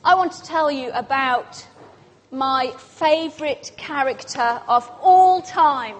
I want to tell you about my favourite character of all time.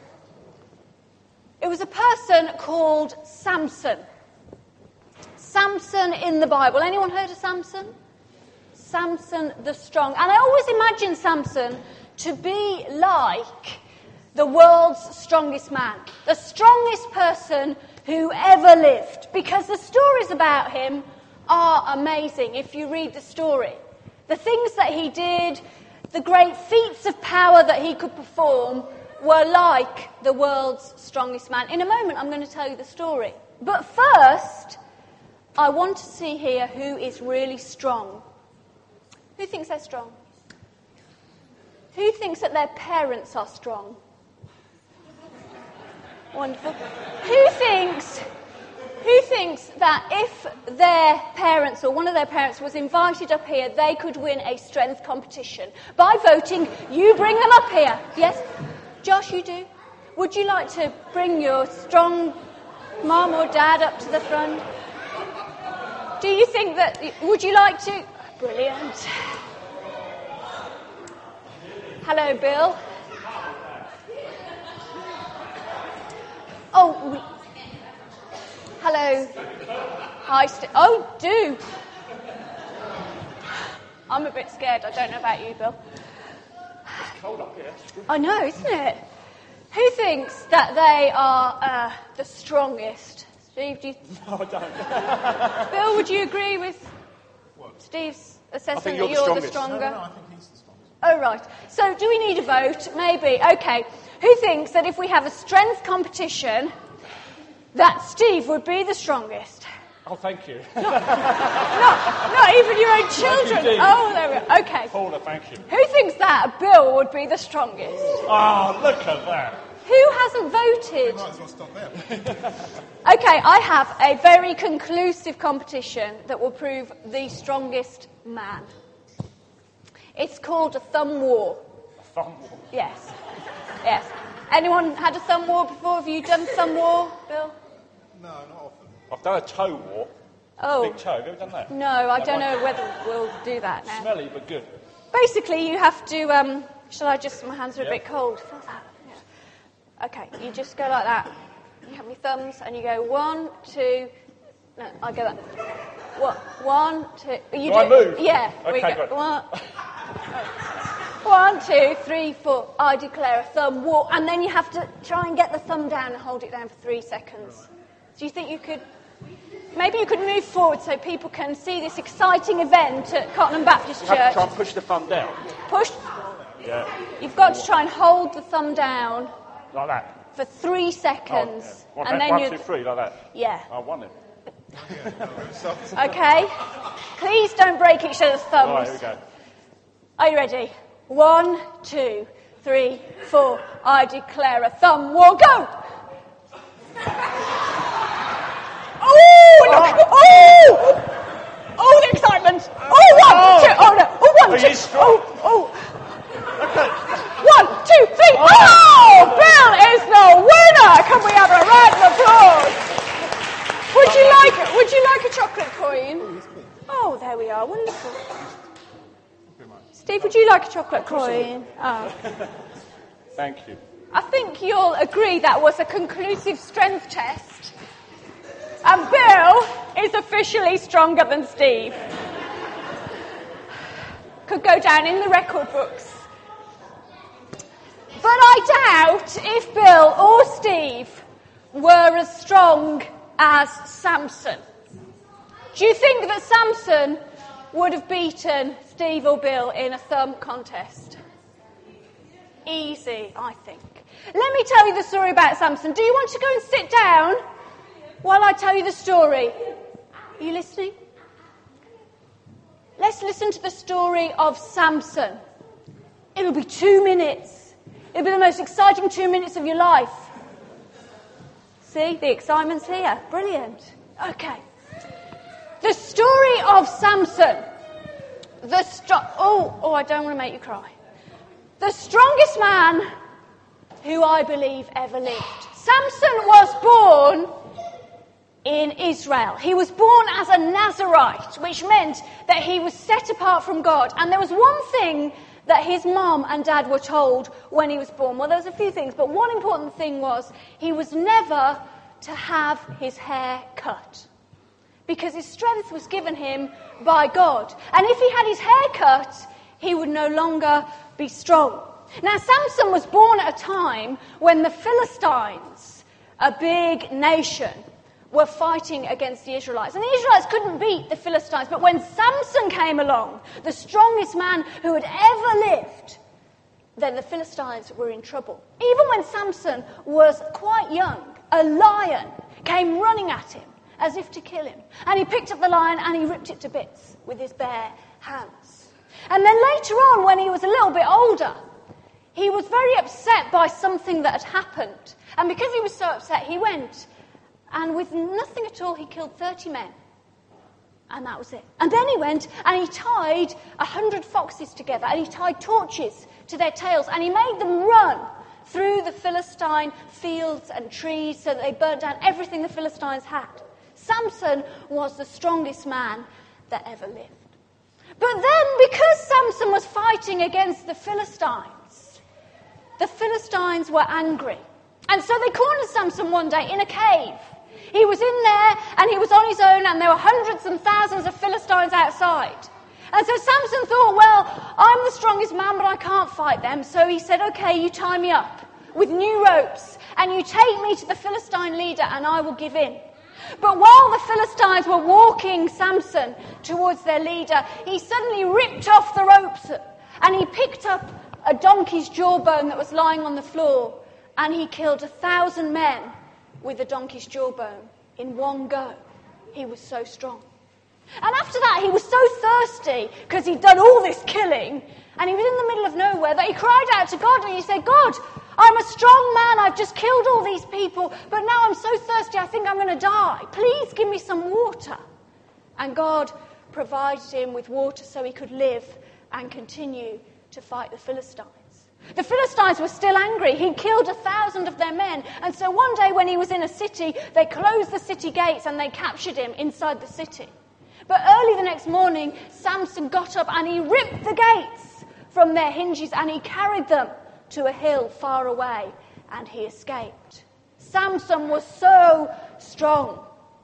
It was a person called Samson. Samson in the Bible. Anyone heard of Samson? Samson the Strong. And I always imagine Samson to be like the world's strongest man, the strongest person who ever lived, because the stories about him are amazing if you read the story. The things that he did, the great feats of power that he could perform were like the world's strongest man. In a moment, I'm going to tell you the story. But first, I want to see here who is really strong. Who thinks they're strong? Who thinks that their parents are strong? Wonderful. Who thinks that if their parents or one of their parents was invited up here, they could win a strength competition? By voting, you bring them up here. Yes? Josh, you do? Would you like to bring your strong mum or dad up to the front? Do you think that... Would you like to... Brilliant. Hello, Bill. Hello. Hi, do. I'm a bit scared. I don't know about you, Bill. It's cold up here. I know, isn't it? Who thinks that they are the strongest? Steve, do you... No, I don't. Bill, would you agree with Steve's assessment that you're the stronger? No, I think he's the strongest. Oh, right. So do we need a vote? Maybe. Okay. Who thinks that if we have a strength competition, that Steve would be the strongest? Oh, thank you. Not even your own children. Thank you, oh, there we are. Okay. Paula, thank you. Who thinks that Bill would be the strongest? Oh, look at that. Who hasn't voted? Might as well stop there. Okay, I have a very conclusive competition that will prove the strongest man. It's called a thumb war. A thumb war? Yes. Yes. Anyone had a thumb war before? Have you done thumb war, Bill? No, not often. I've done a toe war. Oh. Big toe. Have you ever done that? No, I don't know whether we'll do that now. Smelly, but good. Basically, you have to... shall I just... My hands are a bit cold. Feel that? Yeah. Okay, you just go like that. You have your thumbs, and you go 1, 2... No, I go that. What? 1, 2... You do I move? Yeah. Okay, good. 1, 2, 3, 4. I declare a thumb war. And then you have to try and get the thumb down and hold it down for 3 seconds. Do you think you could... Maybe you could move forward so people can see this exciting event at Cottenham Baptist Church. You have to try and push the thumb down. Push. Yeah. You've got to try and hold the thumb down. Like that? For 3 seconds. Oh, yeah. And then 1, 2, 3, like that? Yeah. I won it. Okay. Please don't break each other's thumbs. All right, here we go. Are you ready? 1, 2, 3, 4. I declare a thumb war. Go! Oh! Look! Oh! Oh, the excitement! Oh, 1, 2. Oh, no. Oh, 1, 2. Oh. Okay. 1, 2, 3. Oh! Bill is the winner! Can we have a round of applause? Would you like a chocolate coin? Oh, there we are. Wonderful. Steve, would you like a chocolate coin? Oh. Thank you. I think you'll agree that was a conclusive strength test. And Bill is officially stronger than Steve. Could go down in the record books. But I doubt if Bill or Steve were as strong as Samson. Do you think that Samson would have beaten Steve or Bill in a thumb contest? Easy, I think. Let me tell you the story about Samson. Do you want to go and sit down while I tell you the story? Are you listening? Let's listen to the story of Samson. It'll be 2 minutes. It'll be the most exciting 2 minutes of your life. See, the excitement's here. Brilliant. Okay. The story of Samson. I don't want to make you cry. The strongest man who I believe ever lived. Samson was born in Israel. He was born as a Nazarite, which meant that he was set apart from God. And there was one thing that his mom and dad were told when he was born. Well, there was a few things, but one important thing was he was never to have his hair cut, because his strength was given him by God. And if he had his hair cut, he would no longer be strong. Now, Samson was born at a time when the Philistines, a big nation, were fighting against the Israelites. And the Israelites couldn't beat the Philistines. But when Samson came along, the strongest man who had ever lived, then the Philistines were in trouble. Even when Samson was quite young, a lion came running at him as if to kill him. And he picked up the lion and he ripped it to bits with his bare hands. And then later on, when he was a little bit older, he was very upset by something that had happened. And because he was so upset, he went and with nothing at all, he killed 30 men. And that was it. And then he went and he tied 100 foxes together and he tied torches to their tails and he made them run through the Philistine fields and trees so that they burnt down everything the Philistines had. Samson was the strongest man that ever lived. But then, because Samson was fighting against the Philistines were angry. And so they cornered Samson one day in a cave. He was in there and he was on his own and there were hundreds and thousands of Philistines outside. And so Samson thought, well, I'm the strongest man, but I can't fight them. So he said, okay, you tie me up with new ropes and you take me to the Philistine leader and I will give in. But while the Philistines were walking Samson towards their leader, he suddenly ripped off the ropes and he picked up a donkey's jawbone that was lying on the floor and he killed 1,000 men with a donkey's jawbone in one go. He was so strong. And after that, he was so thirsty because he'd done all this killing and he was in the middle of nowhere that he cried out to God and he said, God, I'm a strong man. I've just killed all these people, but now I'm so thirsty, I think I'm going to die. Please give me some water. And God provided him with water so he could live and continue to fight the Philistines. The Philistines were still angry. He'd killed 1,000 of their men. And so one day when he was in a city, they closed the city gates and they captured him inside the city. But early the next morning, Samson got up and he ripped the gates from their hinges and he carried them to a hill far away and he escaped. Samson was so strong.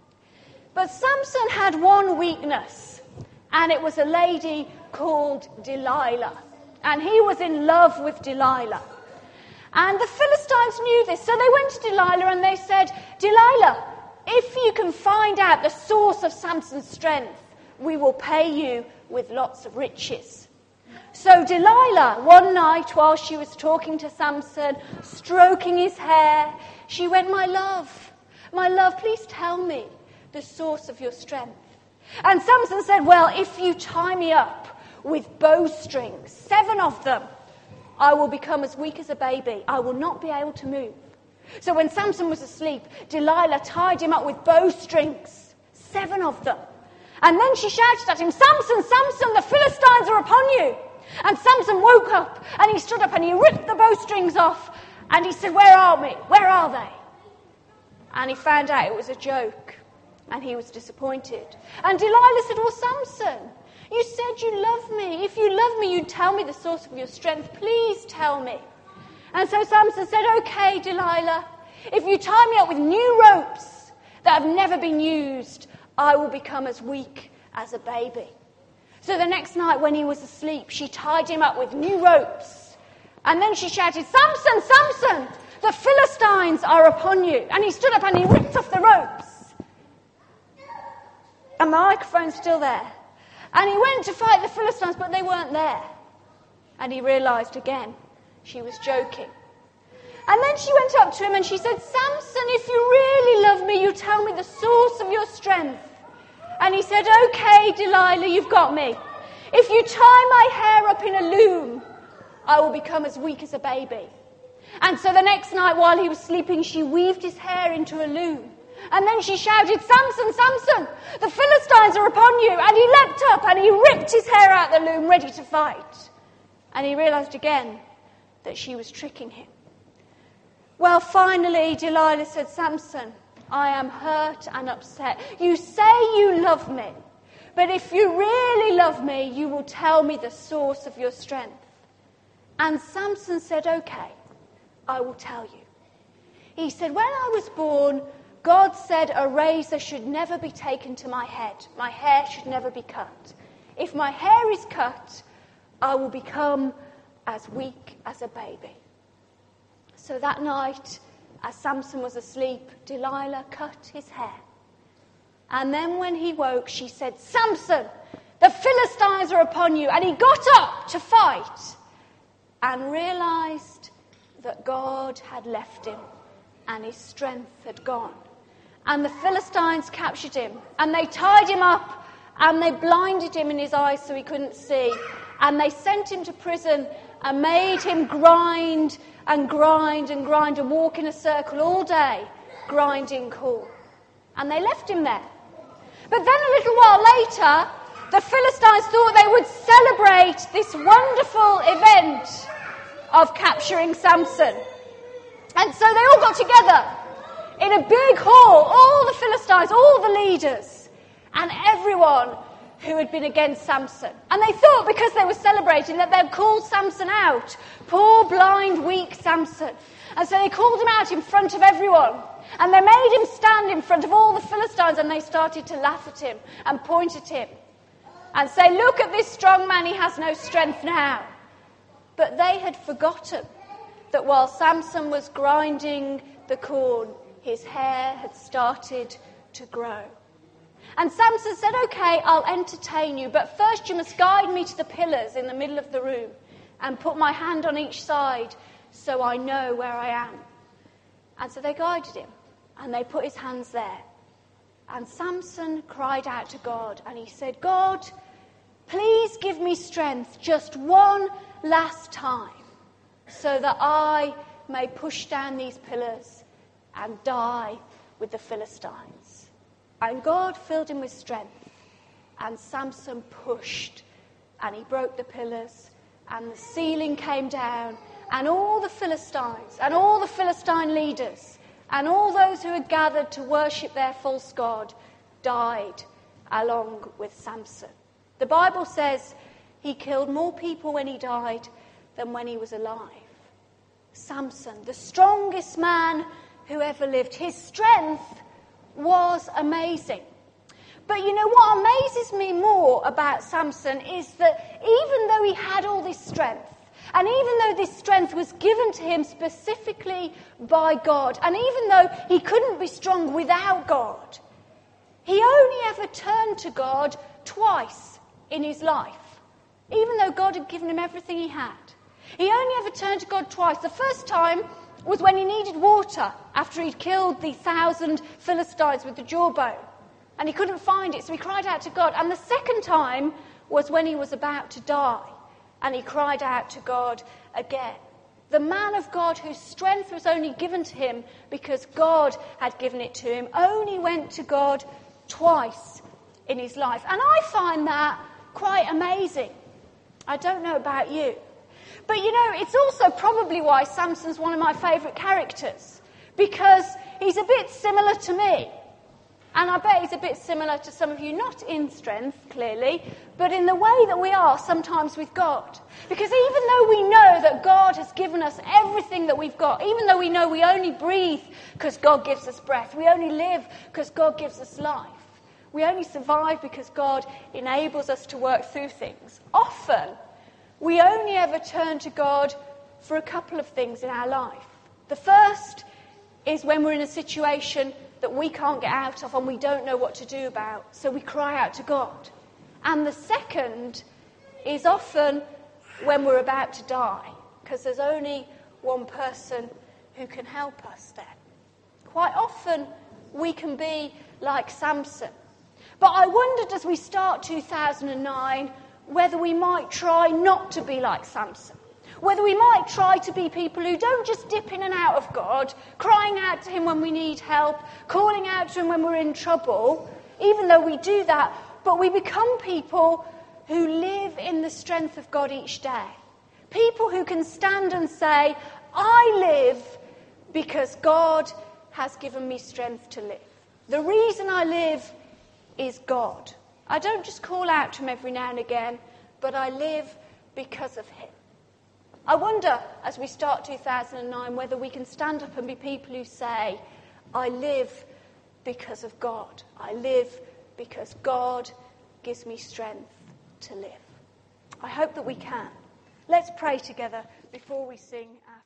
But Samson had one weakness, and it was a lady called Delilah. And he was in love with Delilah. And the Philistines knew this, so they went to Delilah and they said, Delilah, if you can find out the source of Samson's strength, we will pay you with lots of riches. So Delilah, one night while she was talking to Samson, stroking his hair, she went, my love, please tell me the source of your strength. And Samson said, well, if you tie me up with bowstrings, 7 of them, I will become as weak as a baby. I will not be able to move. So when Samson was asleep, Delilah tied him up with bowstrings, 7 of them. And then she shouted at him, Samson, Samson, the Philistines are upon you. And Samson woke up and he stood up and he ripped the bowstrings off and he said, where are we? Where are they? And he found out it was a joke and he was disappointed. And Delilah said, well, Samson, you said you love me. If you love me, you'd tell me the source of your strength. Please tell me. And so Samson said, okay, Delilah, if you tie me up with new ropes that have never been used, I will become as weak as a baby. So the next night when he was asleep, she tied him up with new ropes. And then she shouted, Samson, Samson, the Philistines are upon you. And he stood up and he ripped off the ropes. And the microphone's still there. And he went to fight the Philistines, but they weren't there. And he realized again, she was joking. And then she went up to him and she said, Samson, if you really love me, you tell me the source of your strength. And he said, okay, Delilah, you've got me. If you tie my hair up in a loom, I will become as weak as a baby. And so the next night while he was sleeping, she weaved his hair into a loom. And then she shouted, Samson, Samson, the Philistines are upon you. And he leapt up and he ripped his hair out the loom, ready to fight. And he realized again that she was tricking him. Well, finally, Delilah said, Samson, I am hurt and upset. You say you love me, but if you really love me, you will tell me the source of your strength. And Samson said, okay, I will tell you. He said, when I was born, God said a razor should never be taken to my head. My hair should never be cut. If my hair is cut, I will become as weak as a baby. So that night, as Samson was asleep, Delilah cut his hair. And then when he woke, she said, Samson, the Philistines are upon you. And he got up to fight and realized that God had left him and his strength had gone. And the Philistines captured him and they tied him up and they blinded him in his eyes so he couldn't see. And they sent him to prison and made him grind and grind and grind and walk in a circle all day, grinding corn. And they left him there. But then a little while later, the Philistines thought they would celebrate this wonderful event of capturing Samson. And so they all got together in a big hall, all the Philistines, all the leaders, and everyone who had been against Samson. And they thought because they were celebrating that they'd called Samson out. Poor, blind, weak Samson. And so they called him out in front of everyone. And they made him stand in front of all the Philistines and they started to laugh at him and point at him and say, look at this strong man, he has no strength now. But they had forgotten that while Samson was grinding the corn, his hair had started to grow. And Samson said, okay, I'll entertain you, but first you must guide me to the pillars in the middle of the room and put my hand on each side so I know where I am. And so they guided him and they put his hands there. And Samson cried out to God and he said, God, please give me strength just one last time so that I may push down these pillars and die with the Philistines. And God filled him with strength, and Samson pushed, and he broke the pillars, and the ceiling came down, and all the Philistines, and all the Philistine leaders, and all those who had gathered to worship their false god died along with Samson. The Bible says he killed more people when he died than when he was alive. Samson, the strongest man who ever lived, his strength was amazing. But you know what amazes me more about Samson is that even though he had all this strength, and even though this strength was given to him specifically by God, and even though he couldn't be strong without God, he only ever turned to God twice in his life, even though God had given him everything he had. He only ever turned to God twice. The first time was when he needed water after he'd killed the 1,000 Philistines with the jawbone. And he couldn't find it, so he cried out to God. And the second time was when he was about to die. And he cried out to God again. The man of God whose strength was only given to him because God had given it to him only went to God twice in his life. And I find that quite amazing. I don't know about you. But you know, it's also probably why Samson's one of my favourite characters. Because he's a bit similar to me. And I bet he's a bit similar to some of you, not in strength, clearly, but in the way that we are sometimes with God. Because even though we know that God has given us everything that we've got, even though we know we only breathe because God gives us breath, we only live because God gives us life, we only survive because God enables us to work through things, often we only ever turn to God for a couple of things in our life. The first is when we're in a situation that we can't get out of and we don't know what to do about, so we cry out to God. And the second is often when we're about to die, because there's only one person who can help us then. Quite often we can be like Samson. But I wondered as we start 2009 whether we might try not to be like Samson. Whether we might try to be people who don't just dip in and out of God, crying out to him when we need help, calling out to him when we're in trouble, even though we do that, but we become people who live in the strength of God each day. People who can stand and say, I live because God has given me strength to live. The reason I live is God. I don't just call out to him every now and again, but I live because of him. I wonder, as we start 2009, whether we can stand up and be people who say, I live because of God. I live because God gives me strength to live. I hope that we can. Let's pray together before we sing our